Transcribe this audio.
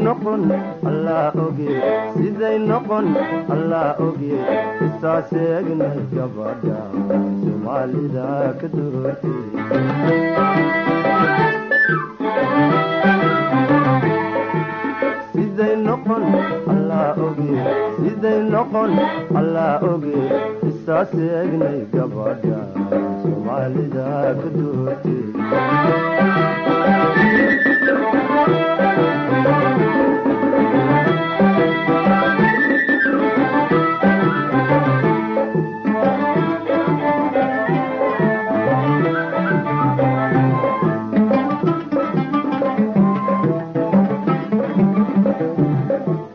noqon alla oge siday noqon alla oge isaaseegnay gabadha Soomaalida ka durtay siday noqon alla oge siday noqon alla oge isaaseegnay gabadha Soomaalida ka durtay